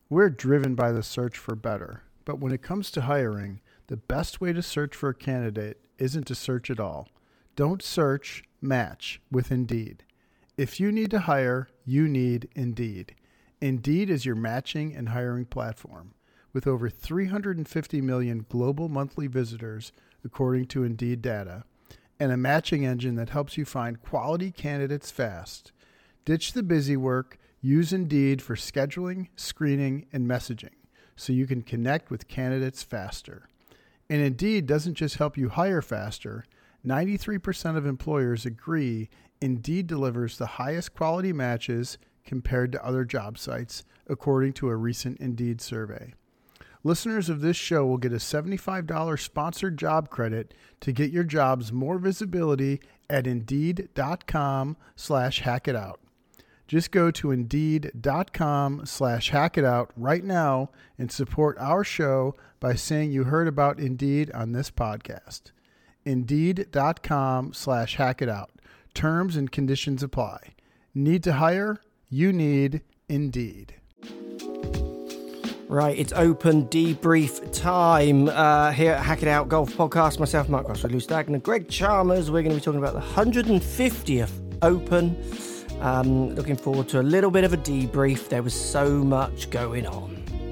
We're driven by the search for better, but when it comes to hiring, the best way to search for a candidate isn't to search at all. Don't search, match with Indeed. If you need to hire, you need Indeed. Indeed is your matching and hiring platform. With over 350 million global monthly visitors, according to Indeed data, and a matching engine that helps you find quality candidates fast. Ditch the busy work. Use Indeed for scheduling, screening, and messaging so you can connect with candidates faster. And Indeed doesn't just help you hire faster. 93% of employers agree Indeed delivers the highest quality matches compared to other job sites, according to a recent Indeed survey. Listeners of this show will get a $75 sponsored job credit to get your jobs more visibility at Indeed.com/hackitout. Just go to Indeed.com/hackitout right now and support our show by saying you heard about Indeed on this podcast. Indeed.com/hackitout. Terms and conditions apply. Need to hire? You need Indeed. Right, it's open debrief time here at Hack It Out Golf Podcast. Myself, Mark Crossway, Lou Stagner, Greg Chalmers. We're going to be talking about the 150th Open. Looking forward to a little bit of a debrief. There was so much going on.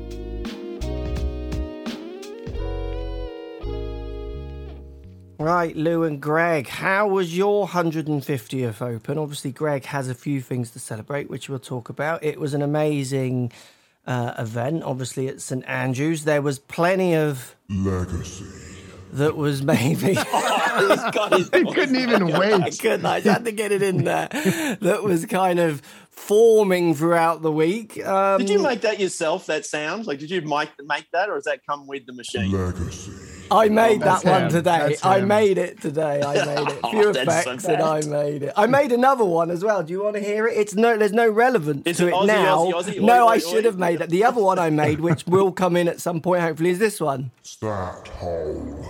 Right, Lou and Greg, how was your 150th Open? Obviously, Greg has a few things to celebrate, which we'll talk about. It was an amazing event, obviously at St Andrews. There was plenty of legacy that was maybe I couldn't even wait. I had to get it in there. That was kind of forming throughout the week. Did you make that yourself, that sound? Like, did you make that, or does that come with the machine? Legacy. I made that one him. today. I made it today. I made it. Few effects, and I made it. I made another one as well. Do you want to hear it? There's no relevance to it Aussie, now. Aussie? No, I should have made it. The other one I made, which will come in at some point, hopefully, is this one. Stat hole.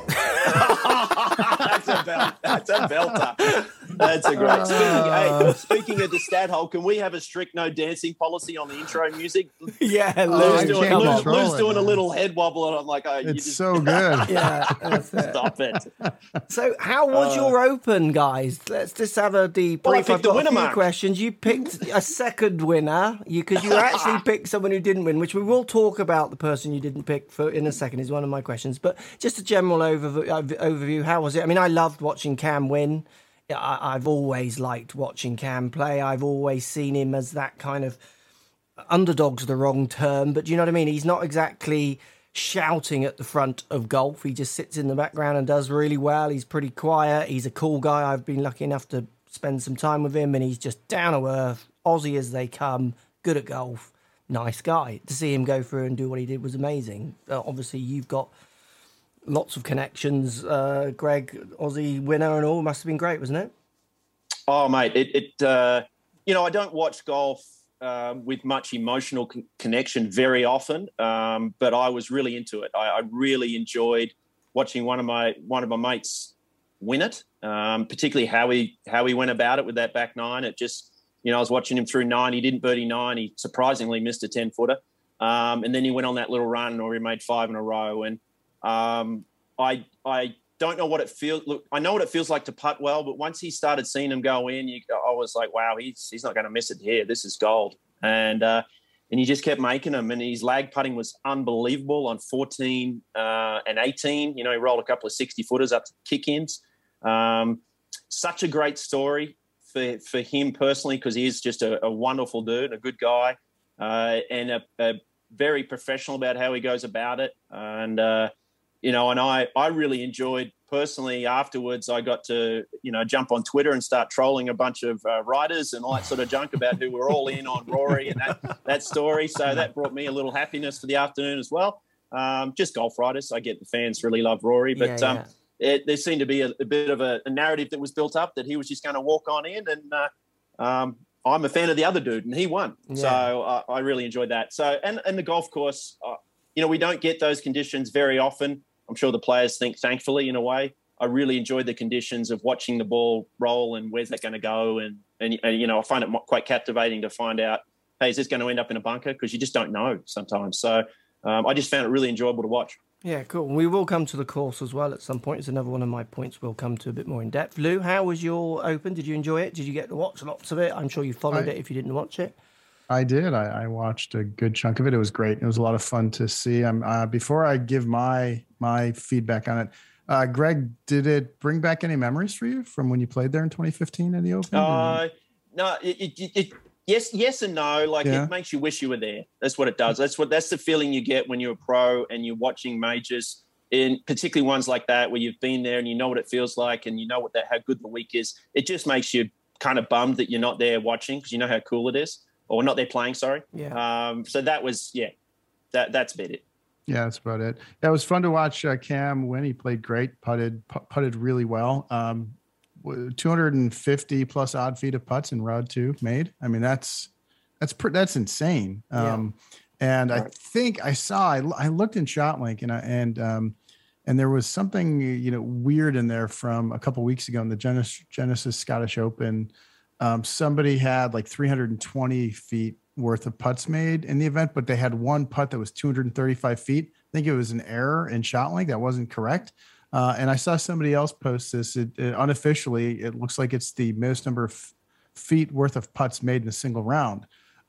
That's a belter. That's a great. Speaking of the stat hole, can we have a strict no dancing policy on the intro music? Yeah, Lou's Lou's doing a little head wobble, and I'm like, oh, it's so good. Yeah, that's it. Stop it. So, how was your Open, guys? Let's just have a debrief. Well, I picked I've the got winner, a few Mark. questions. You picked a second winner because you actually picked someone who didn't win, which we will talk about. The person you didn't pick for in a second is one of my questions. But just a general overview. How was it? I mean, I loved watching Cam win. I've always liked watching Cam play. I've always seen him as that kind of underdog's the wrong term, but do you know what I mean? He's not exactly shouting at the front of golf. He just sits in the background and does really well. He's pretty quiet. He's a cool guy. I've been lucky enough to spend some time with him, and he's just down to earth, Aussie as they come, good at golf, nice guy. To see him go through and do what he did was amazing. Obviously, you've got lots of connections. Greg, Aussie winner and all, must have been great, wasn't it? Oh, mate, I don't watch golf with much emotional connection very often, but I was really into it. I really enjoyed watching one of my mates win it, particularly how he went about it with that back nine. It just, I was watching him through 9. He didn't birdie 9. He surprisingly missed a 10-footer. And then he went on that little run, or he made 5 in a row. And I don't know what it feels. Look, I know what it feels like to putt well, but once he started seeing him go in, I was like, wow, he's not going to miss it here. This is gold. And he just kept making them. And his lag putting was unbelievable on 14 and 18. He rolled a couple of 60-footers up to kick-ins. Such a great story for him personally, because he is just a wonderful dude, a good guy, and a very professional about how he goes about it. And and I really enjoyed personally afterwards. I got to, jump on Twitter and start trolling a bunch of writers and all that sort of junk about who were all in on Rory and that story. So that brought me a little happiness for the afternoon as well. Just golf writers. I get the fans really love Rory, but there seemed to be a bit of a narrative that was built up that he was just going to walk on in, and I'm a fan of the other dude, and he won. Yeah. So I really enjoyed that. So and the golf course, we don't get those conditions very often. I'm sure the players think, thankfully, in a way. I really enjoyed the conditions of watching the ball roll and where's that going to go. And I find it quite captivating to find out, hey, is this going to end up in a bunker? Because you just don't know sometimes. So I just found it really enjoyable to watch. Yeah, cool. We will come to the course as well at some point. It's another one of my points we'll come to a bit more in depth. Lou, how was your Open? Did you enjoy it? Did you get to watch lots of it? I'm sure you followed it if you didn't watch it. I did. I watched a good chunk of it. It was great. It was a lot of fun to see. Before I give my feedback on it, Greg, did it bring back any memories for you from when you played there in 2015 in the Open? No, yes and no. Like it makes you wish you were there. That's what it does. That's the feeling you get when you're a pro and you're watching majors, in particularly ones like that where you've been there and you know what it feels like and you know how good the week is. It just makes you kind of bummed that you're not there watching because you know how cool it is, or not there playing. Sorry. Yeah. So that was that's about it. Yeah, that's about it. Yeah, it was fun to watch Cam win. He played great, putted really well. 250 plus odd feet of putts in round 2 made. I mean, that's insane. And I think I looked in ShotLink and there was something, weird in there from a couple of weeks ago in the Genesis Scottish Open. Somebody had like 320 feet worth of putts made in the event, but they had one putt that was 235 feet. I think it was an error in ShotLink that wasn't correct. And I saw somebody else post this. Unofficially, it looks like it's the most number of feet worth of putts made in a single round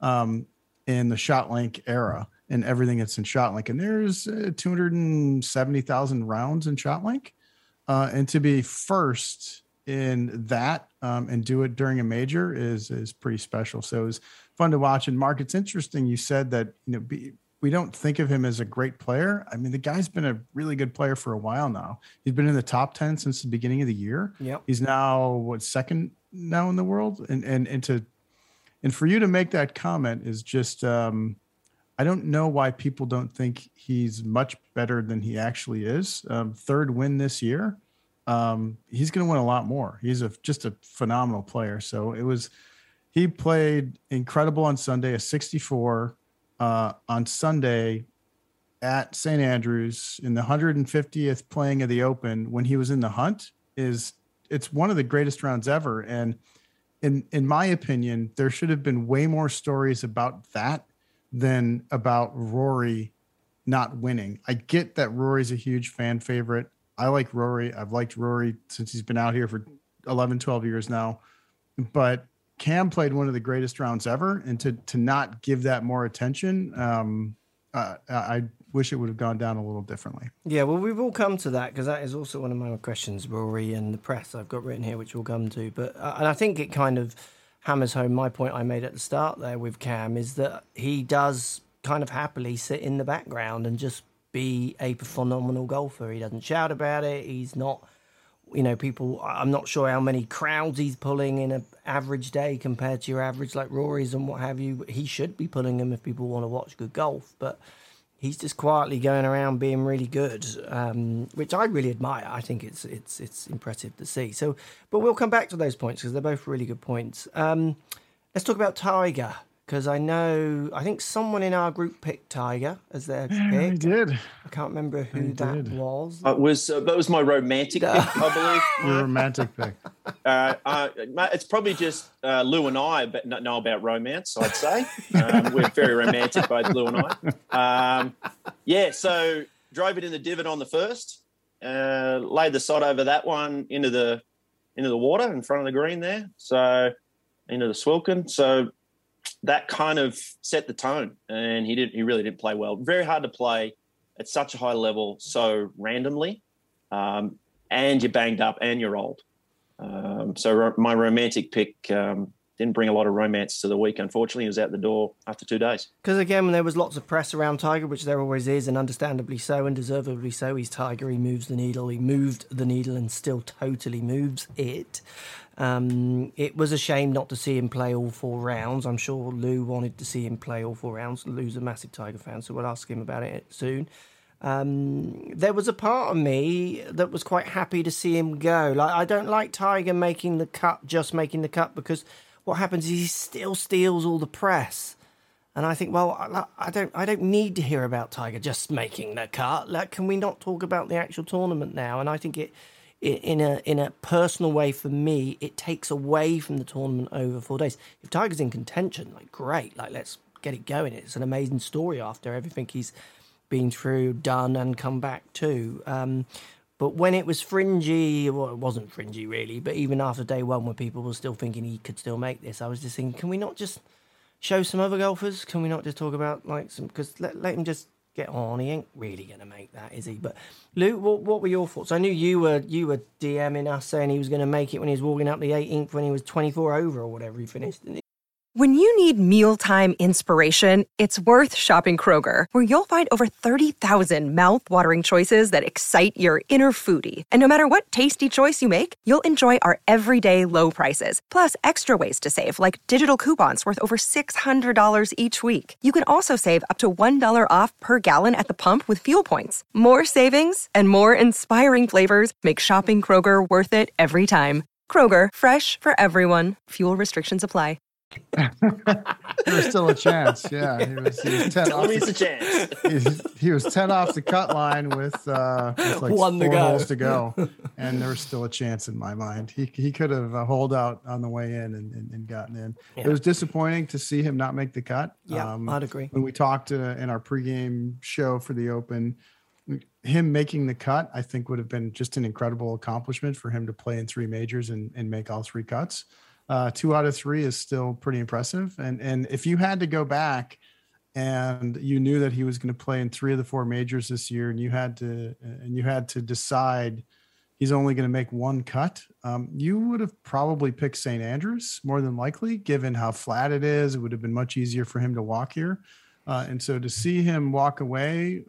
in the ShotLink era and everything that's in ShotLink. And there's 270,000 rounds in ShotLink. And to be first in that and do it during a major is pretty special. So it was fun to watch. And Mark, it's interesting. You said that, we don't think of him as a great player. I mean, the guy's been a really good player for a while now. He's been in the top 10 since the beginning of the year. Yep. He's now second now in the world. And for you to make that comment is just, I don't know why people don't think he's much better than he actually is. Third win this year. He's going to win a lot more. He's just a phenomenal player. So he played incredible on Sunday, a 64, on Sunday at St. Andrews in the 150th playing of the Open when he was in the hunt. It's one of the greatest rounds ever. And in my opinion, there should have been way more stories about that than about Rory not winning. I get that Rory's a huge fan favorite. I like Rory. I've liked Rory since he's been out here for 11, 12 years now. But Cam played one of the greatest rounds ever, and to not give that more attention, I wish it would have gone down a little differently. Yeah, well, we will come to that because that is also one of my questions, Rory and the press I've got written here, which we'll come to. But and I think it kind of hammers home my point I made at the start there with Cam is that he does kind of happily sit in the background and just be a phenomenal golfer. He doesn't shout about it. He's not... people, I'm not sure how many crowds he's pulling in an average day compared to your average like Rory's and what have you. He should be pulling them if people want to watch good golf, but he's just quietly going around being really good, which I really admire. I think it's impressive to see. So, but we'll come back to those points because they're both really good points. Let's talk about Tiger. Because I think someone in our group picked Tiger as their pick. I did. I can't remember who that was. That was my romantic pick, I believe. Your romantic pick. It's probably just Lou and I but know about romance, I'd say. We're very romantic, both Lou and I. So drove it in the divot on the first, laid the sod over that one into the water in front of the green there, so into the Swilken. So that kind of set the tone, and he really didn't play well. Very hard to play at such a high level so randomly, and you're banged up and you're old. So my romantic pick didn't bring a lot of romance to the week, unfortunately. He was out the door after 2 days. Because, again, there was lots of press around Tiger, which there always is, and understandably so and deservedly so. He's Tiger. He moves the needle. He moved the needle and still totally moves it. It was a shame not to see him play all 4 rounds. I'm sure Lou wanted to see him play all 4 rounds. Lou's a massive Tiger fan, so we'll ask him about it soon. There was a part of me that was quite happy to see him go. Like, I don't like Tiger making the cut, just making the cut, because what happens is he still steals all the press. And I think, well, I don't need to hear about Tiger just making the cut. Like, can we not talk about the actual tournament now? And I think in a personal way for me, it takes away from the tournament over 4 days. If Tiger's in contention, like great, like let's get it going. It's an amazing story after everything he's been through, done, and come back to. But when it was fringy, well, it wasn't fringy really, but even after day one, when people were still thinking he could still make this, I was just thinking, can we not just show some other golfers? Can we not just talk about like some? Because let him just get on. He ain't really going to make that, is he? But Luke, what were your thoughts? I knew you were DMing us saying he was going to make it when he was walking up the 18th when he was 24 over or whatever he finished. When you need mealtime inspiration, it's worth shopping Kroger, where you'll find over 30,000 mouth-watering choices that excite your inner foodie. And no matter what tasty choice you make, you'll enjoy our everyday low prices, plus extra ways to save, like digital coupons worth over $600 each week. You can also save up to $1 off per gallon at the pump with fuel points. More savings and more inspiring flavors make shopping Kroger worth it every time. Kroger, fresh for everyone. Fuel restrictions apply. There was still a chance. Yeah, he was 10 off. Always a chance. He was 10 off the cut line with like One to 4 go. holes to go, and there was still a chance in my mind. He could have holed out on the way in and gotten in. Yeah. It was disappointing to see him not make the cut. Yeah, I'd agree. When we talked in our pregame show for the Open, him making the cut, I think, would have been just an incredible accomplishment for him to play in 3 majors and make all 3 cuts. 2 out of 3 is still pretty impressive. And if you had to go back and you knew that he was going to play in 3 of the 4 majors this year, and you had to decide he's only going to make 1 cut, you would have probably picked St. Andrews more than likely, given how flat it is. It would have been much easier for him to walk here. And so to see him walk away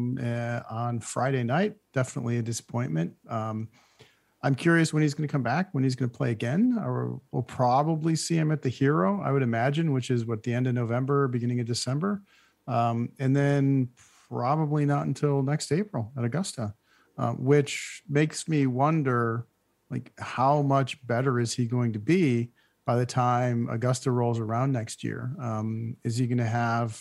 on Friday night, definitely a disappointment. I'm curious when he's going to come back, when he's going to play again, or we'll probably see him at the Hero, I would imagine, which is the end of November, beginning of December. And then probably not until next April at Augusta, which makes me wonder, like, how much better is he going to be by the time Augusta rolls around next year? Is he going to have,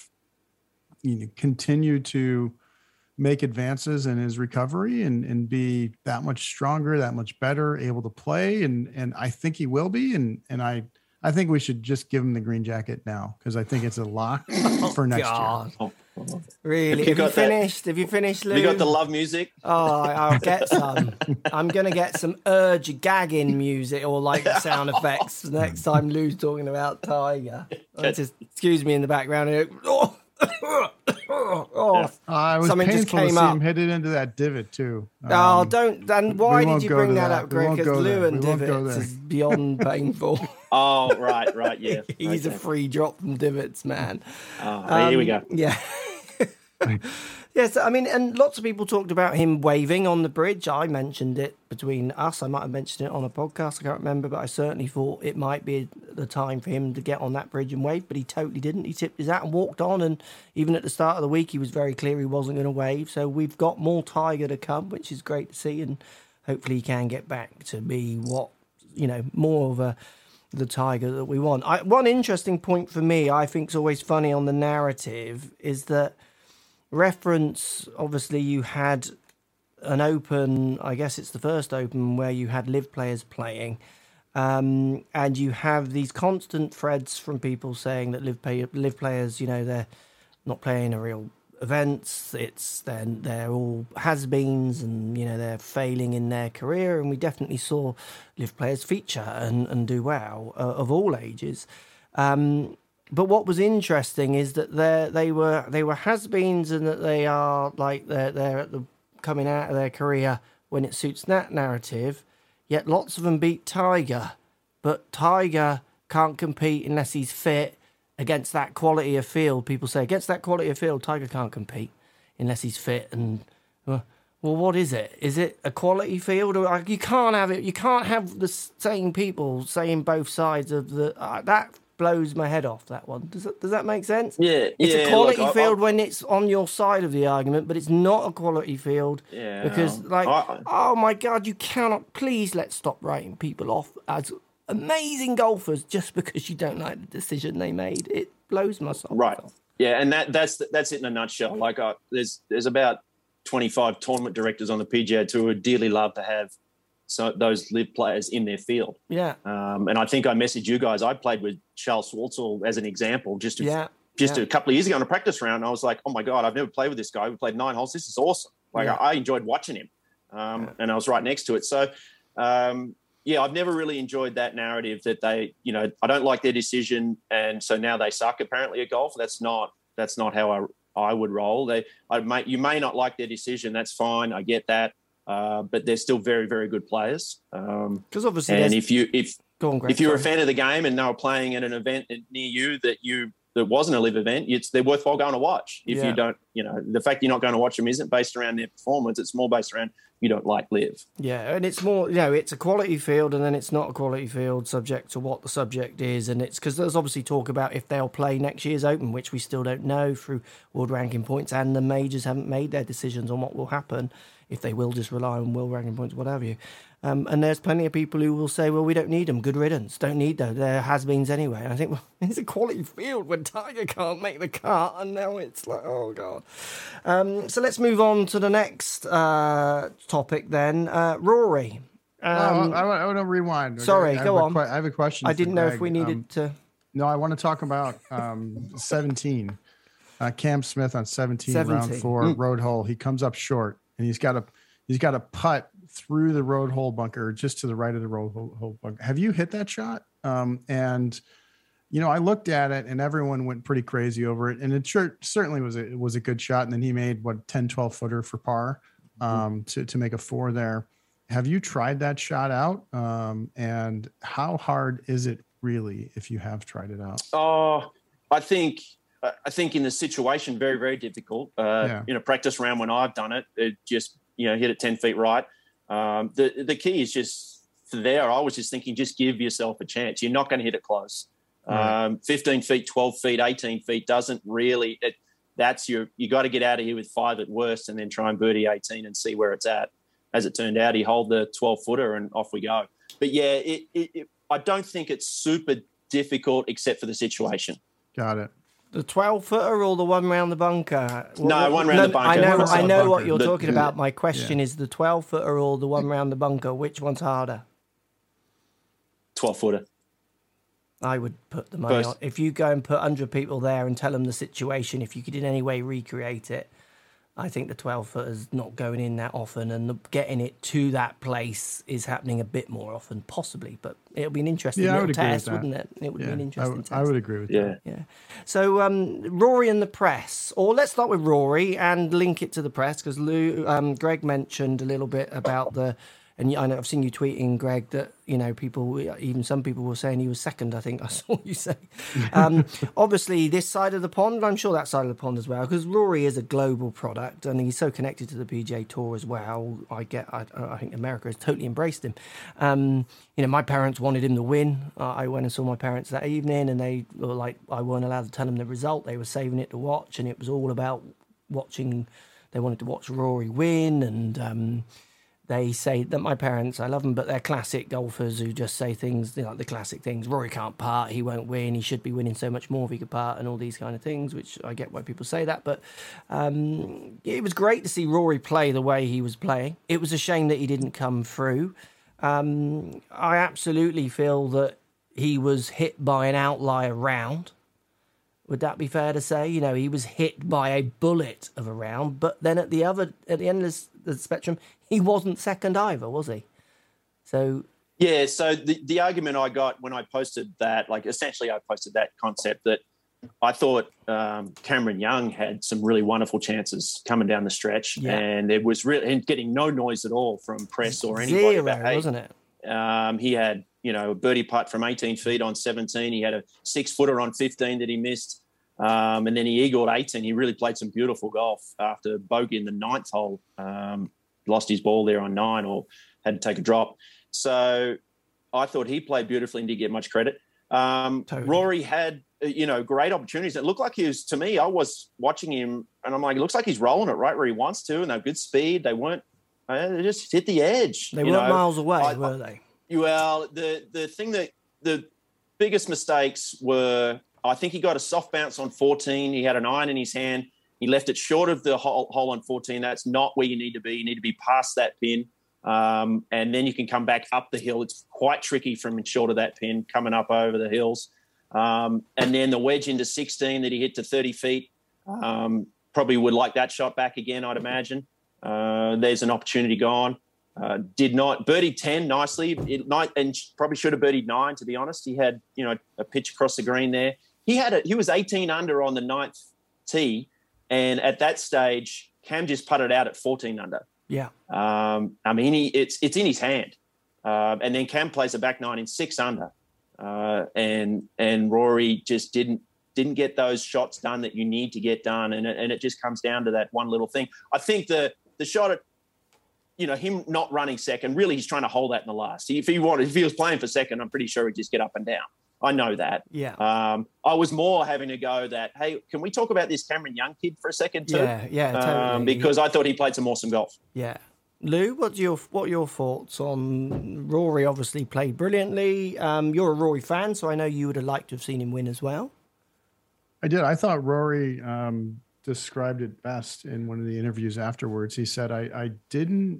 continue to make advances in his recovery and be that much stronger, that much better, able to play? And I think he will be. And I think we should just give him the green jacket now, because I think it's a lock for next year. Oh, really? Have you finished, Lou? Have you got the love music? Oh, I'll get some. I'm going to get some urge gagging music or like sound effects next time Lou's talking about Tiger. Just excuse me in the background. It was something painful just came to see up. him hit it into that divot too. Don't. Then why did you bring that up, Greg? We won't Because go there. Lou and We won't go divots there. is beyond painful. Oh, right, yeah. He's a Okay. free drop from divots, man. Here we go. Yeah. Yes, I mean, and lots of people talked about him waving on the bridge. I mentioned it between us. I might have mentioned it on a podcast. I can't remember, but I certainly thought it might be the time for him to get on that bridge and wave, but he totally didn't. He tipped his hat and walked on, and even at the start of the week, he was very clear he wasn't going to wave. So we've got more Tiger to come, which is great to see, and hopefully he can get back to be more of the Tiger that we want. One interesting point for me, I think is always funny on the narrative, is that reference, obviously you had an Open, I guess it's the first Open where you had live players playing, and you have these constant threads from people saying that live players, they're not playing a real events, they're all has-beens, and they're failing in their career, and we definitely saw live players feature and do well of all ages. But what was interesting is that they were has-beens, and that they are like they're at the coming out of their career when it suits that narrative. Yet lots of them beat Tiger, but Tiger can't compete unless he's fit against that quality of field. People say against that quality of field, Tiger can't compete unless he's fit. And well, what is it? Is it a quality field, or you can't have it? You can't have the same people saying both sides of the that. Blows my head off, that one. Does that make sense? Yeah, it's a quality field when it's on your side of the argument, but it's not a quality field because, oh my God, you cannot. Please, let's stop writing people off as amazing golfers just because you don't like the decision they made. It blows my soul. Right. Yeah, and that's it in a nutshell. There's about 25 tournament directors on the PGA Tour who would dearly love to have those live players in their field. Yeah. And I think I messaged you guys. I played with Charles Schwartzel as an example just a couple of years ago on a practice round. I was like, oh my God, I've never played with this guy. We played 9 holes. This is awesome. I enjoyed watching him. And I was right next to it. So, I've never really enjoyed that narrative that they, I don't like their decision, and so now they suck apparently at golf. That's not how I would roll. You may not like their decision. That's fine. I get that. But they're still very, very good players. Because obviously, and if you're a fan of the game and they were playing at an event near you that wasn't a live event, they're worthwhile going to watch. If you don't, the fact you're not going to watch them isn't based around their performance. It's more based around you don't like live. Yeah, and it's more, it's a quality field, and then it's not a quality field subject to what the subject is. And it's because there's obviously talk about if they'll play next year's Open, which we still don't know through world ranking points, and the majors haven't made their decisions on what will happen, if they will just rely on world ranking points, what have you. And there's plenty of people who will say, well, we don't need them. Good riddance. Don't need them. They're has-beens anyway. And I think, well, it's a quality field when Tiger can't make the cut, and now it's like, oh, God. So let's move on to the next topic then. Rory. I want to rewind. Sorry, go on. I have a question. I didn't know if we needed to... No, I want to talk about 17. Cam Smith on 17. Round 4, road hole. He comes up short, and he's got a putt through the road hole bunker, just to the right of the road hole bunker. Have you hit that shot? And I looked at it, and everyone went pretty crazy over it. And it certainly was a good shot. And then he made 10, 12 footer for par to make a 4 there. Have you tried that shot out? And how hard is it really if you have tried it out? Oh, I think in the situation, very, very difficult. In a practice round when I've done it just, hit it 10 feet right. The key is just there. I was just thinking, just give yourself a chance. You're not going to hit it close. Right. 15 feet, 12 feet, 18 feet doesn't really, you got to get out of here with 5 at worst and then try and birdie 18 and see where it's at. As it turned out, he holed the 12 footer and off we go. But yeah, I don't think it's super difficult except for the situation. Got it. The 12-footer or the one round the bunker? No, one round the bunker. I know what you're talking about. My question is the 12-footer or the one round the bunker. Which one's harder? 12-footer. I would put the money on. If you go and put 100 people there and tell them the situation, if you could in any way recreate it, I think the 12-footer's not going in that often, and getting it to that place is happening a bit more often, possibly. But it'll be an interesting little test, wouldn't it? It would be an interesting test. I would agree with that. Yeah. So Rory and the press, or let's start with Rory and link it to the press, because Greg mentioned a little bit about and I know I've seen you tweeting, Greg, that even some people were saying he was second. I think I saw you say. Obviously, this side of the pond, I'm sure that side of the pond as well, because Rory is a global product and he's so connected to the PGA Tour as well. I think America has totally embraced him. My parents wanted him to win. I went and saw my parents that evening, and they were like, I weren't allowed to tell them the result. They were saving it to watch, and it was all about watching. They wanted to watch Rory win, and they say that my parents, I love them, but they're classic golfers who just say things, like the classic things. Rory can't putt, he won't win, he should be winning so much more if he could putt, and all these kind of things, which I get why people say that. But it was great to see Rory play the way he was playing. It was a shame that he didn't come through. I absolutely feel that he was hit by an outlier round. Would that be fair to say? He was hit by a bullet of a round, but then at the end of the spectrum, he wasn't second either, was he? So yeah. So the argument I got when I posted that, essentially I posted that concept that I thought Cameron Young had some really wonderful chances coming down the stretch, and there was really getting no noise at all from press or anybody. Zero, wasn't it? He had a birdie putt from 18 feet on 17. He had a 6-footer on 15 that he missed. And then he eagled 18. He really played some beautiful golf after bogey in the 9th hole. Lost his ball there on 9 or had to take a drop. So I thought he played beautifully and didn't get much credit. Totally. Rory had, great opportunities. It looked like he was, to me, I was watching him and I'm like, it looks like he's rolling it right where he wants to, and they have good speed. They weren't, they just hit the edge. They weren't miles away, were they? Well, the thing that the biggest mistakes were, I think he got a soft bounce on 14. He had an iron in his hand. He left it short of the hole on 14. That's not where you need to be. You need to be past that pin. And then you can come back up the hill. It's quite tricky from short of that pin, coming up over the hills. And then the wedge into 16 that he hit to 30 feet, probably would like that shot back again, I'd imagine. There's an opportunity gone. Did not birdied 10 nicely, and probably should have birdied 9. To be honest, he had a pitch across the green there. He was 18 under on the 9th tee, and at that stage, Cam just putted out at 14 under. Yeah, I mean it's in his hand, and then Cam plays a back 9 in 6 under, and Rory just didn't get those shots done that you need to get done, and it just comes down to that one little thing. I think the shot at him not running second, really he's trying to hold that in the last. If he was playing for second, I'm pretty sure he'd just get up and down. I know that. Yeah. I was more having to go that, hey, can we talk about this Cameron Young kid for a second too? Yeah, totally. Because I thought he played some awesome golf. Yeah. Lou, what are your thoughts on Rory? Obviously played brilliantly. You're a Rory fan, so I know you would have liked to have seen him win as well. I did. I thought Rory described it best in one of the interviews afterwards. He said, I didn't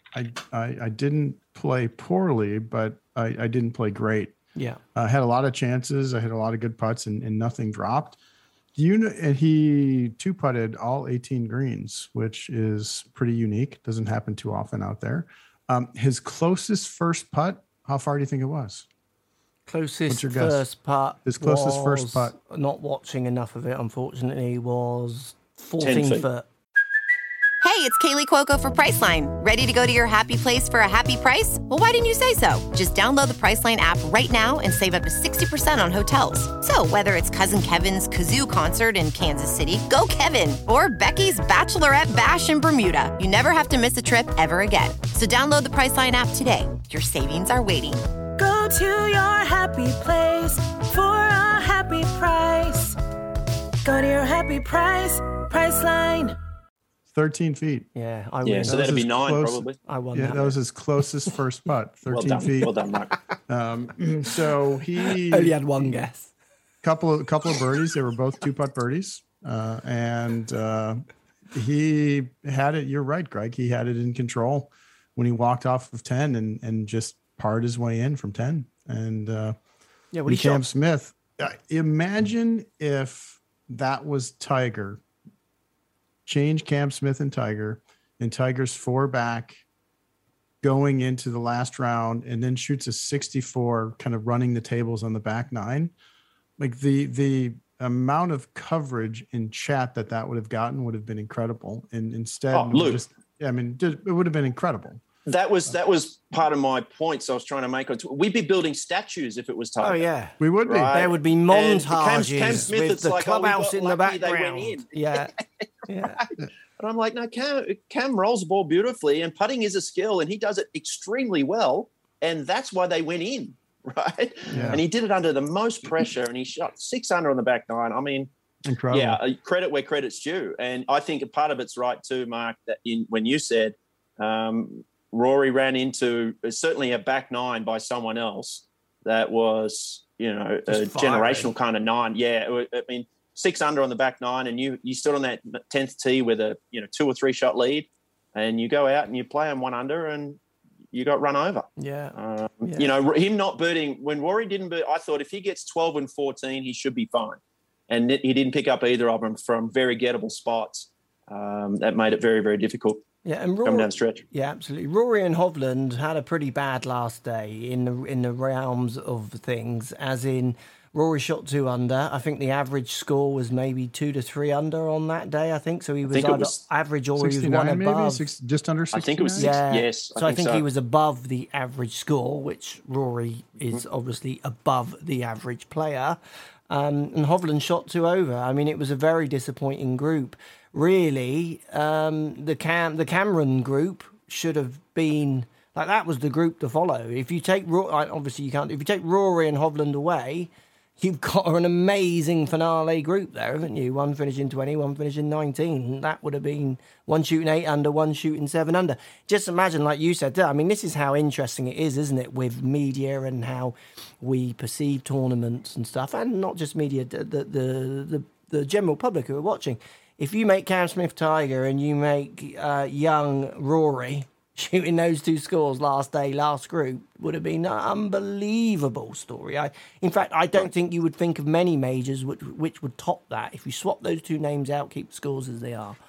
play poorly, but I didn't play great. Yeah. I had a lot of chances. I had a lot of good putts and nothing dropped. And he 2-putted all 18 greens, which is pretty unique. Doesn't happen too often out there. His closest first putt, how far do you think it was? Closest first putt. His closest first putt. Not watching enough of it, unfortunately, was 14 foot. Hey, it's Kaylee Cuoco for Priceline. Ready to go to your happy place for a happy price? Well, why didn't you say so? Just download the Priceline app right now and save up to 60% on hotels. So whether it's Cousin Kevin's Kazoo Concert in Kansas City, go Kevin, or Becky's Bachelorette Bash in Bermuda, you never have to miss a trip ever again. So download the Priceline app today. Your savings are waiting. Go to your happy place for a happy price. Go to your happy price, Priceline. 13 feet. Yeah, I win. Yeah, so that'd be 9 probably. I won. Yeah, that was his closest first putt. 13 feet. Well done, Mark. So he only had one guess. Couple of birdies. They were both 2-putt birdies, and he had it. You're right, Greg. He had it in control when he walked off of 10 and just parred his way in from 10. And Cam Smith. Imagine if that was Tiger. Change Cam Smith and Tiger's 4 back going into the last round, and then shoots a 64, kind of running the tables on the back 9. Like the amount of coverage in chat that would have gotten would have been incredible. And instead, it would have been incredible. That was part of my points I was trying to make. We'd be building statues if it was Tiger. Oh yeah, we would be. Right? There would be montages Cam Smith, with the clubhouse in the background. Yeah. And I'm like, no, Cam rolls the ball beautifully, and putting is a skill, and he does it extremely well, and that's why they went in, right? Yeah. And he did it under the most pressure, and he shot 6 under on the back 9. I mean, incredible. Yeah, credit where credit's due, and I think a part of it's right too, Mark. That when you said Rory ran into certainly a back 9 by someone else that was, a generational kind of 9. Yeah, I mean. 6 under on the back 9, and you stood on that 10th tee with a 2 or 3 shot lead, and you go out and you play on 1 under, and you got run over. Yeah. Him not birding when Rory didn't bird. I thought if he gets 12 and 14, he should be fine, and he didn't pick up either of them from very gettable spots. That made it very, very difficult. Yeah, and Rory, coming down the stretch. Yeah, absolutely. Rory and Hovland had a pretty bad last day in the realms of things, as in. Rory shot 2 under. I think the average score was maybe 2 to 3 under on that day. I think so. He was either average or he was 1 above. Just under 69? I think it was 6. Yeah. Yes. I think he was above the average score, which Rory is obviously above the average player. And Hovland shot 2 over. I mean, it was a very disappointing group. Really, the Cameron group should have been like that was the group to follow. If you take obviously you can't. If you take Rory and Hovland away. You've got an amazing finale group there, haven't you? One finishing 20, one finishing 19. That would have been one shooting 8 under, one shooting 7 under. Just imagine, like you said, I mean, this is how interesting it is, isn't it, with media and how we perceive tournaments and stuff, and not just media, the general public who are watching. If you make Cam Smith Tiger and you make young Rory, shooting those 2 scores last day, last group, would have been an unbelievable story. In fact, I don't think you would think of many majors which would top that. If you swap those 2 names out, keep the scores as they are.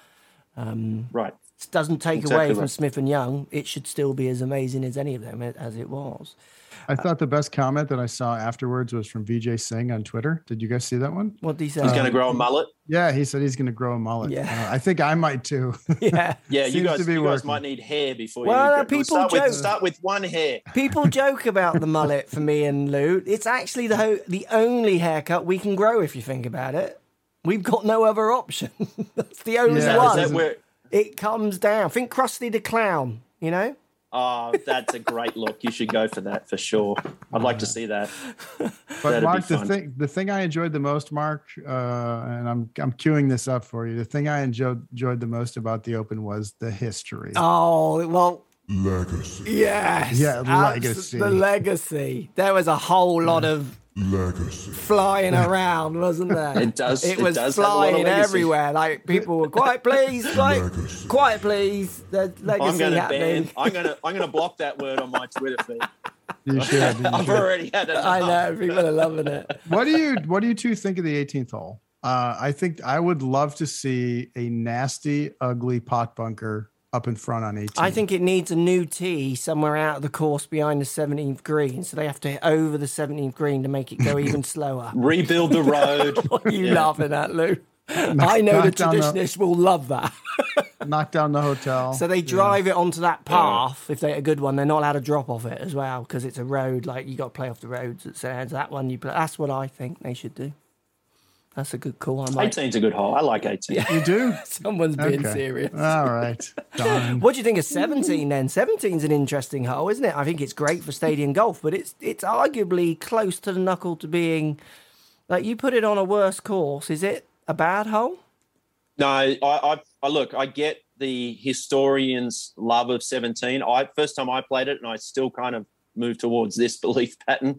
Right. It doesn't take Exactly away from right. Smith and Young. It should still be as amazing as any of them as it was. I thought the best comment that I saw afterwards was from Vijay Singh on Twitter. Did you guys see that one? What did he say? He's going to grow a mullet. Yeah, he said he's going to grow a mullet. Yeah. I think I might too. Yeah. Yeah, you Seems to be guys working. might need hair before Well, you people start joke. start with one hair. People joke about the mullet for me and Lou. It's actually the only haircut we can grow if you think about it. We've got no other option. That's the only Yeah, one. Is that where? It comes down. Think Krusty the Clown, you know? Oh, that's a great look. You should go for that for sure. I'd like to see that. But That'd Mark, be fun. the thing I enjoyed the most, Mark, and I'm queuing this up for you. The thing I enjoyed the most about the Open was the history. Oh, well, Legacy. yes. Yeah, legacy. The legacy. There was a whole lot of Legacy. flying around, wasn't there? It does- It it was does have a lot of flying legacy. everywhere. Like people were quiet, please, Legacy. quiet, please. There's I'm legacy going to happening. ban. I'm going to block that word on my Twitter feed. You should. You I've should. already had it. I know people are loving it. What do you two think of the 18th hole? I think I would love to see a nasty, ugly pot bunker up in front on 18. I think it needs a new tee somewhere out of the course behind the 17th green, so they have to hit over the 17th green to make it go even slower. Rebuild the road. What are you laughing at, Lou? I know the knock down the- traditionalists will love that. knock down the hotel. So they drive it onto that path. If they're a good one, they're not allowed to drop off it as well because it's a road. Like you got to play off the roads. So that one you play. That's what I think they should do. That's a good call. I might. 18's a good hole. I like 18. You do? Someone's being Okay. serious. All right. Done. What do you think of 17 then? 17's an interesting hole, isn't it? I think it's great for stadium golf, but it's arguably close to the knuckle to being like you put it on a worse course. Is it a bad hole? No, I look. I get the historians' love of 17. First time I played it, and I still kind of moved towards this belief pattern.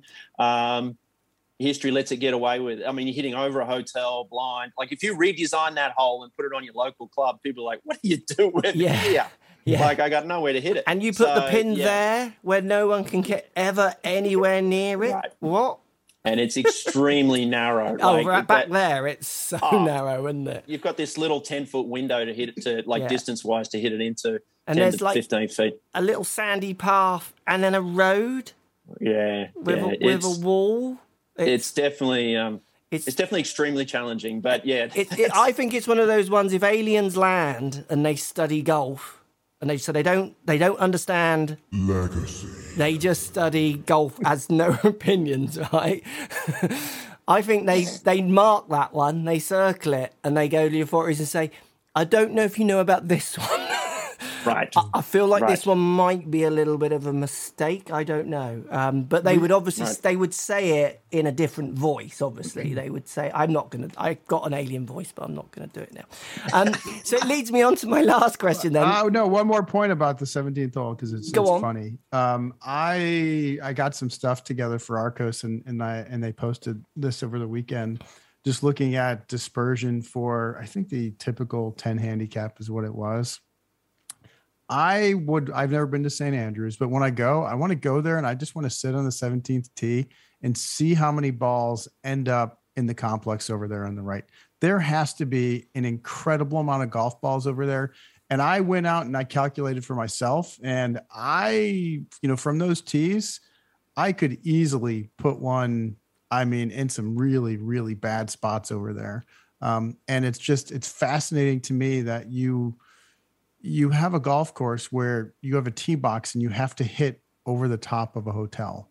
History lets it get away with it. I mean, you're hitting over a hotel blind. Like if you redesign that hole and put it on your local club, people are like, "What are you doing here?" Yeah. Like I got nowhere to hit it. And you put the So, pin yeah. there where no one can get ever anywhere near it. Right. What? And it's extremely narrow. Oh, Like, right back that- there, it's so narrow, isn't it? You've got this little 10-foot window to hit it to, like Yeah. distance-wise, to hit it into And 10 there's to like 15 feet. a little sandy path and then a road Yeah, with yeah. a wall. It's definitely It's it's definitely extremely challenging. But yeah, I think it's one of those ones. If aliens land and they study golf, and they don't understand. Legacy. They just study golf as no opinions, right? I think they mark that one, they circle it, and they go to the authorities and say, "I don't know if you know about this one." right. I feel like Right. this one might be a little bit of a mistake. I don't know, but they would obviously they would say it in a different voice. Obviously, they would say, "I'm not going to." I got an alien voice, but I'm not going to do it now. So it leads me on to my last question. Then, Oh no! One more point about the 17th hole because it's Go on. funny. I got some stuff together for Arcos and they posted this over the weekend. Just looking at dispersion for, I think the typical 10 handicap is what it was. I've never been to St. Andrews, but when I go, I want to go there and I just want to sit on the 17th tee and see how many balls end up in the complex over there on the right. There has to be an incredible amount of golf balls over there. And I went out and I calculated for myself, and from those tees, I could easily put one, in some really, really bad spots over there. And it's fascinating to me that you have a golf course where you have a tee box and you have to hit over the top of a hotel.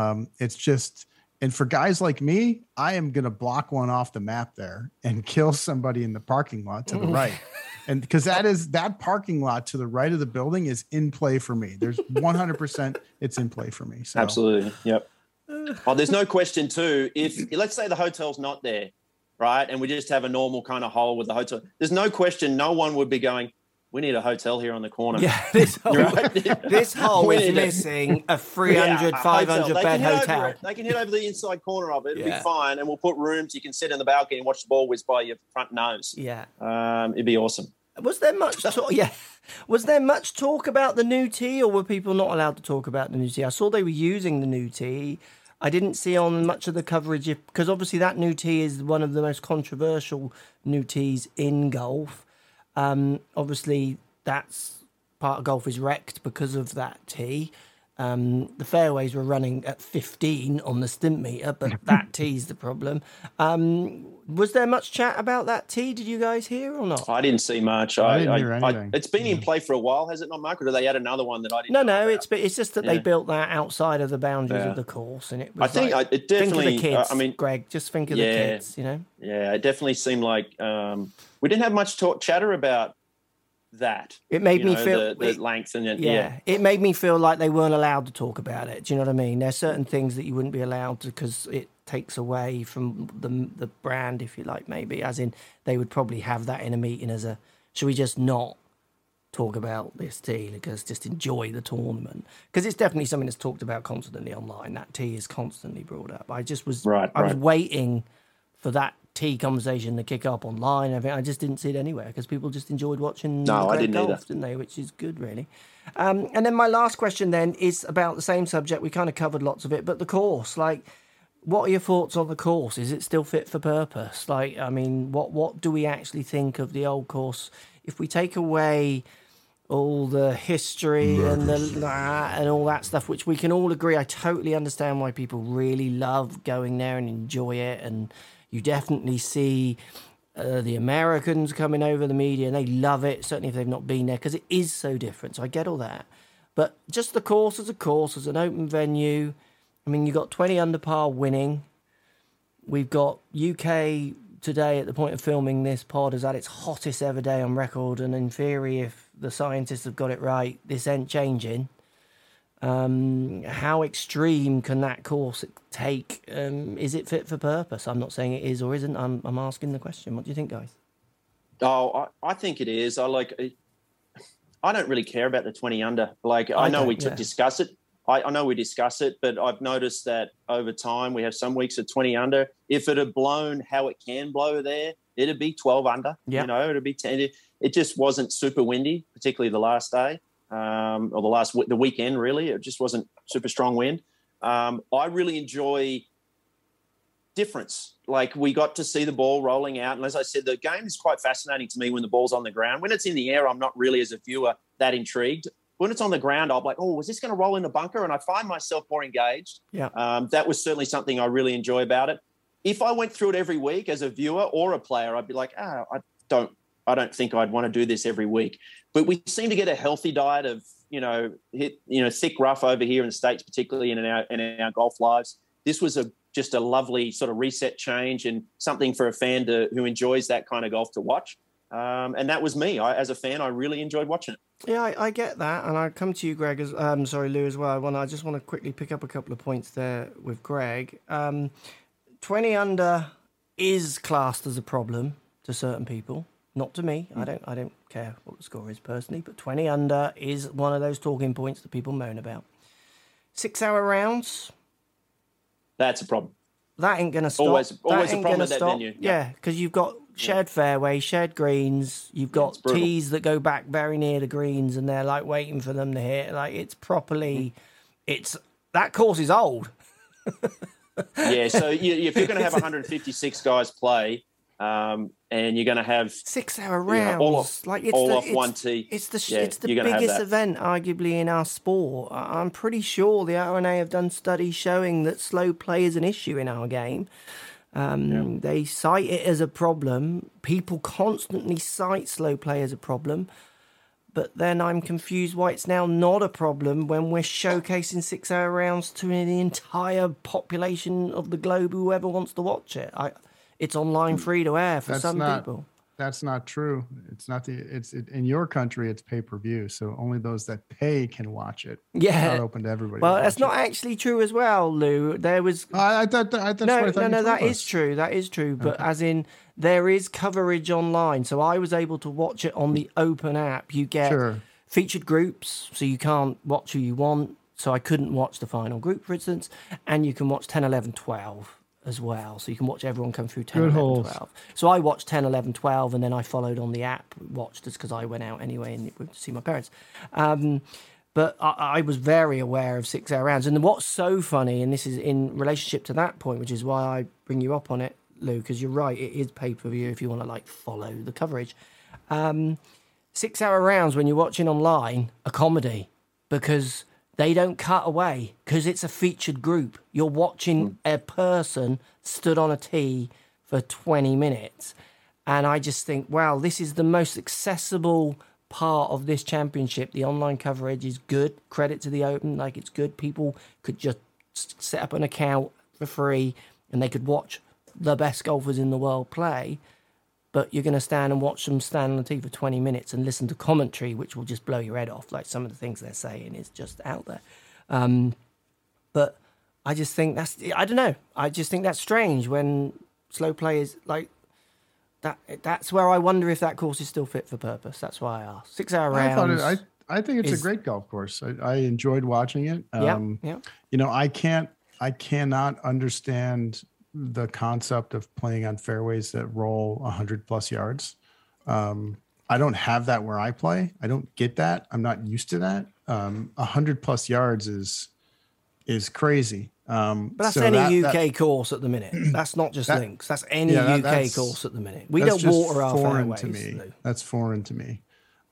And for guys like me, I am going to block one off the map there and kill somebody in the parking lot to the right. And because that parking lot to the right of the building is in play for me. There's 100% it's in play for me. So. Absolutely. Yep. Oh, there's no question too. If let's say the hotel's not there, right, and we just have a normal kind of hole with the hotel, there's no question no one would be going, "We need a hotel here on the corner." yeah, this hole, Right? this hole We is need it. missing a 300, Yeah, a 500 hotel. They bed can hit over hotel. it. They can hit over the inside corner of it. It'll Yeah. be fine, and we'll put rooms. You can sit in the balcony and watch the ball whiz by your front nose. Yeah. It'd be awesome. Was there much? Yeah. Was there much talk about the new tee, or were people not allowed to talk about the new tee? I saw they were using the new tee. I didn't see on much of the coverage, because obviously that new tee is one of the most controversial new tees in golf. Obviously, that's part of golf is wrecked because of that tee. The fairways were running at 15 on the stimp meter, but that tee's the problem. Was there much chat about that tee? Did you guys hear or not? I didn't see much. I didn't hear anything. It's been in play for a while, has it not, Mark? Or did they add another one that I didn't? No. It's just that they built that outside of the boundaries of the course, and it was. It definitely. Think of the kids, Greg. Just think of the kids. You know. Yeah, it definitely seemed like we didn't have much chatter about that. It made me feel the length and it made me feel like they weren't allowed to talk about it. Do you know what I mean? There's certain things that you wouldn't be allowed to because it takes away from the brand, if you like, maybe. As in, they would probably have that in a meeting as a, should we just not talk about this tee because just enjoy the tournament? Because it's definitely something that's talked about constantly online. That tee is constantly brought up. I just was I was waiting for that tee conversation to kick up online. I just didn't see it anywhere because people just enjoyed watching I didn't golf, either. didn't they? Which is good, really. And then my last question then is about the same subject. We kind of covered lots of it, but the course, like, what are your thoughts on the course? Is it still fit for purpose? Like, I mean, what do we actually think of the old course if we take away all the history and all that stuff, which we can all agree? I totally understand why people really love going there and enjoy it, and you definitely see the Americans coming over the media and they love it, certainly if they've not been there, because it is so different. So I get all that. But just the course, as an open venue, I mean, you've got 20 under par winning. We've got UK today, at the point of filming this pod, is at its hottest ever day on record. And in theory, if the scientists have got it right, this ain't changing. How extreme can that course take? Is it fit for purpose? I'm not saying it is or isn't. I'm asking the question. What do you think, guys? Oh, I think it is. I don't really care about the 20 under. I know we discuss it. I know we discuss it, but I've noticed that over time we have some weeks at 20 under. If it had blown how it can blow there, it'd be 12 under. Yep. You know, it'd be 10. It just wasn't super windy, particularly the last day. Or the weekend, really. It just wasn't super strong wind. I really enjoy difference. Like, we got to see the ball rolling out. And as I said, the game is quite fascinating to me when the ball's on the ground. When it's in the air, I'm not really, as a viewer, that intrigued. When it's on the ground, I'm like, oh, was this going to roll in the bunker? And I find myself more engaged. Yeah. That was certainly something I really enjoy about it. If I went through it every week as a viewer or a player, I'd be like, I don't think I'd want to do this every week. But we seem to get a healthy diet of, thick rough over here in the States, particularly in our golf lives. This was just a lovely sort of reset change and something for a fan who enjoys that kind of golf to watch. And that was me. As a fan, I really enjoyed watching it. Yeah, I get that. And I come to you, Greg, Lou, as well. I just want to quickly pick up a couple of points there with Greg. 20 under is classed as a problem to certain people. Not to me. I don't care what the score is personally, but 20 under is one of those talking points that people moan about. 6-hour rounds. That's a problem. That ain't going to stop. Always a problem at that venue. Yeah, because you've got shared fairways, shared greens. You've got tees that go back very near the greens, and they're like waiting for them to hit. Like, it's properly, that course is old. Yeah, so if you're going to have 156 guys play, and you're going to have 6-hour rounds, all off one tee. It's the biggest event, arguably, in our sport. I'm pretty sure the R&A have done studies showing that slow play is an issue in our game. They cite it as a problem. People constantly cite slow play as a problem. But then I'm confused why it's now not a problem when we're showcasing 6-hour rounds to the entire population of the globe, whoever wants to watch it. It's online free to air for people. That's not true. It's not in your country, it's pay-per-view. So only those that pay can watch it. Yeah. It's not open to everybody. Well, that's not actually true as well, Lou. There was... I thought that is true. That is true. But as in, there is coverage online. So I was able to watch it on the Open app. You get featured groups, so you can't watch who you want. So I couldn't watch the final group, for instance. And you can watch 10, 11, 12. as well. So you can watch everyone come through 10, Good 11, holes. 12. So I watched 10, 11, 12, and then I followed on the app, watched just because I went out anyway and went to see my parents. But I was very aware of 6 hour rounds. And what's so funny, and this is in relationship to that point, which is why I bring you up on it, Lou, because you're right, it is pay-per-view if you want to like follow the coverage. 6 hour rounds when you're watching online are comedy because they don't cut away because it's a featured group. You're watching a person stood on a tee for 20 minutes. And I just think, wow, this is the most accessible part of this championship. The online coverage is good. Credit to the Open. Like, it's good. People could just set up an account for free and they could watch the best golfers in the world play. But you're going to stand and watch them stand on the tee for 20 minutes and listen to commentary, which will just blow your head off. Like, some of the things they're saying is just out there. But I just think I don't know. I just think that's strange when slow play is like that. That's where I wonder if that course is still fit for purpose. That's why I asked. 6 hour rounds. I think it's a great golf course. I enjoyed watching it. Yeah. You know, I cannot understand the concept of playing on fairways that roll 100 plus yards. I don't have that where I play. I don't get that. I'm not used to that. 100 plus yards is crazy. But that's any UK course at the minute. That's not just links. That's any UK course at the minute. We don't water our fairways. That's foreign to me.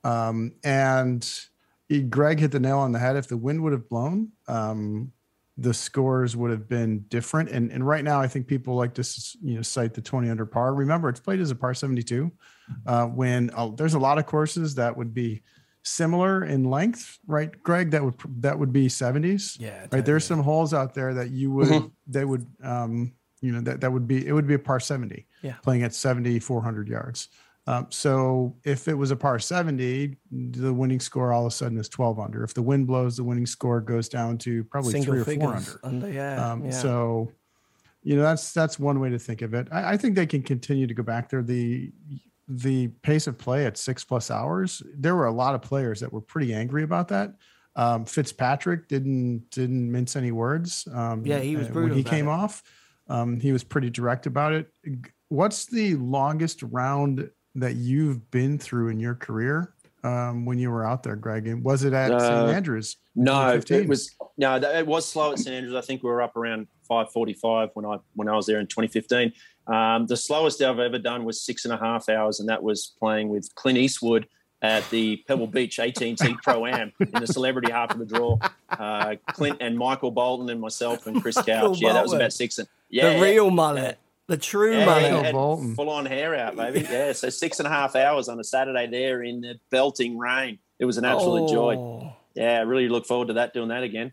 And Greg hit the nail on the head. If the wind would have blown, the scores would have been different. And right now, I think people like to cite the 20 under par. Remember, it's played as a par 72. When there's a lot of courses that would be similar in length, right, Greg? That would be 70s. Yeah. Right. There's some holes out there that you would that would it would be a par 70. Yeah. Playing at 400 yards. So if it was a par 70, the winning score all of a sudden is 12 under. If the wind blows, the winning score goes down to probably Single 3 or 4 under. Yeah. So, that's one way to think of it. I think they can continue to go back there. The pace of play at 6+ hours, there were a lot of players that were pretty angry about that. Fitzpatrick didn't mince any words. He was brutal when he came off. He was pretty direct about it. What's the longest round that you've been through in your career when you were out there, Greg? And was it at St. Andrews? No, it was slow at St. Andrews. I think we were up around 5:45 when I was there in 2015. The slowest I've ever done was 6.5 hours, and that was playing with Clint Eastwood at the Pebble Beach 18T Pro-Am in the celebrity half of the draw. Clint and Michael Bolton and myself and Chris Couch. Yeah, that was about 6. The real mullet. The true mullet. Full-on hair out, baby. Yeah, so 6.5 hours on a Saturday there in the belting rain. It was an absolute joy. Yeah, I really look forward to doing that again.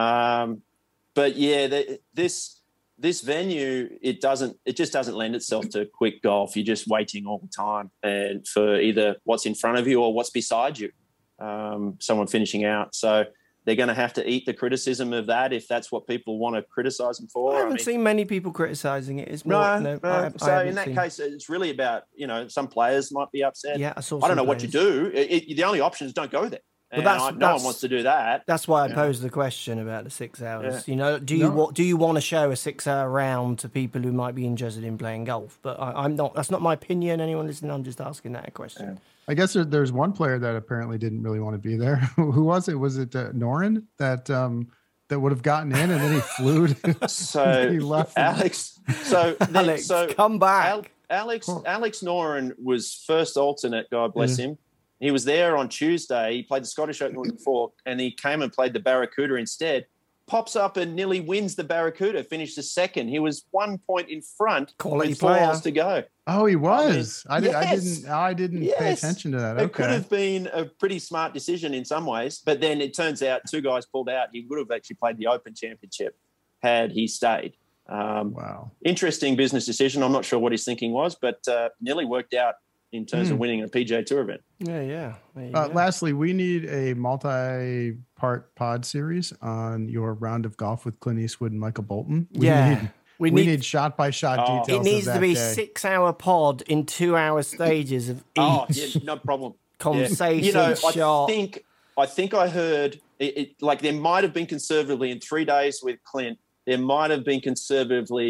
But yeah, this venue, it just doesn't lend itself to quick golf. You're just waiting all the time and for either what's in front of you or what's beside you, someone finishing out. So they're going to have to eat the criticism of that if that's what people want to criticize them for. I haven't seen many people criticizing it. It's more, So in that case, it's really about, some players might be upset. Yeah, I don't know what you do. The only option is don't go there. But no one wants to do that. That's why I posed the question about the 6 hours. Yeah. Do you want to show a 6 hour round to people who might be interested in playing golf? But I'm not. That's not my opinion. Anyone listening, I'm just asking that question. Yeah. I guess there's one player that apparently didn't really want to be there. Who was it? Was it Noren that would have gotten in and then he flew? So he left. Alex. Come back. Alex Noren was first alternate. God bless him. He was there on Tuesday. He played the Scottish Open before, and he came and played the Barracuda instead. Pops up and nearly wins the Barracuda, finished the second. He was 1 point in front with 4 holes to go. Oh, he was. I didn't pay attention to that. It could have been a pretty smart decision in some ways, but then it turns out 2 guys pulled out. He would have actually played the Open Championship had he stayed. Wow. Interesting business decision. I'm not sure what his thinking was, but nearly worked out in terms of winning a PGA Tour event. Yeah. Lastly, we need a multi-part pod series on your round of golf with Clint Eastwood and Michael Bolton. We need shot-by-shot details. It needs of that to be day. 6 hour pod in 2 hour stages of each. No problem. Conversation, shot. I think I heard it, like there might have been conservatively in 3 days with Clint. There might have been conservatively,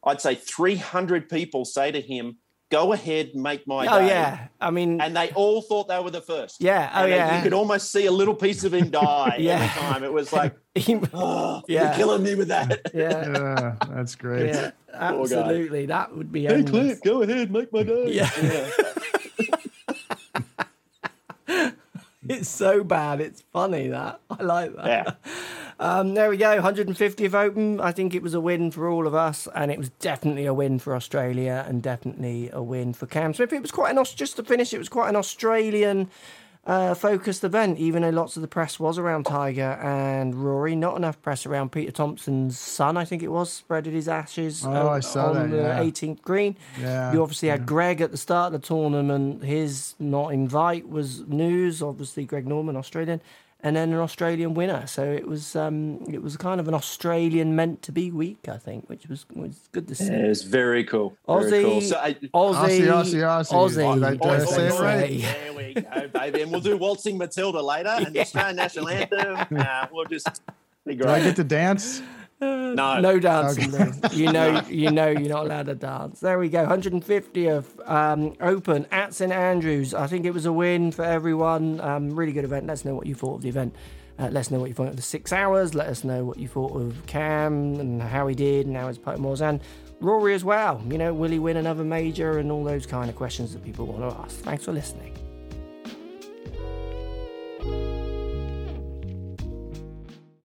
I'd say 300 people say to him, "Go ahead, make my day." Oh, yeah. I mean... And they all thought they were the first. Yeah. Oh, and yeah. You could almost see a little piece of him die every time. It was like, oh, you're killing me with that. Yeah. That's great. Yeah, absolutely. That would be Hey, endless. Clint, go ahead, make my day. Yeah. It's so bad. It's funny, that. I like that. Yeah. There we go. 150th Open. I think it was a win for all of us, and it was definitely a win for Australia and definitely a win for Cam Smith. It was quite just to finish, it was quite an Australian focused event, even though lots of the press was around Tiger and Rory. Not enough press around Peter Thompson's son, I think it was, spreaded his ashes I saw on that, the yeah. 18th green. Yeah, You obviously had Greg at the start of the tournament. His not invite was news, obviously Greg Norman, Australian, and then an Australian winner. So it was kind of an Australian meant to be week, I think, which was good to see. Yeah, it was very cool. Aussie, Very cool. So, Aussie. Did I say it right? There we go, baby. And we'll do Waltzing Matilda later and the Australian National Anthem. We'll just be great. Do I get to dance? No dancing, though. You know you're not allowed to dance. There we go. 150th Open at St Andrews. I think it was a win for everyone. Really good event. Let us know what you thought of the event. Let us know what you thought of the 6 hours. Let us know what you thought of Cam and how he did and how his putt was. And Rory as well. Will he win another major? And all those kind of questions that people want to ask. Thanks for listening.